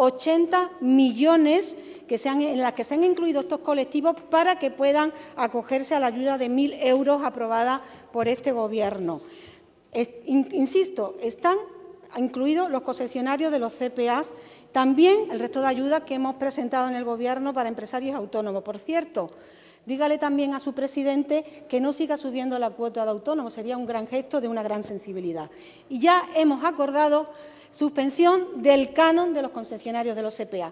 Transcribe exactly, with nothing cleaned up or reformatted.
ochenta millones que se han, en las que se han incluido estos colectivos para que puedan acogerse a la ayuda de mil euros aprobada por este Gobierno. Es, in, insisto, están incluidos los concesionarios de los C P A, también el resto de ayudas que hemos presentado en el Gobierno para empresarios autónomos. Por cierto, dígale también a su presidente que no siga subiendo la cuota de autónomos, sería un gran gesto de una gran sensibilidad. Y ya hemos acordado suspensión del canon de los concesionarios de los C P A.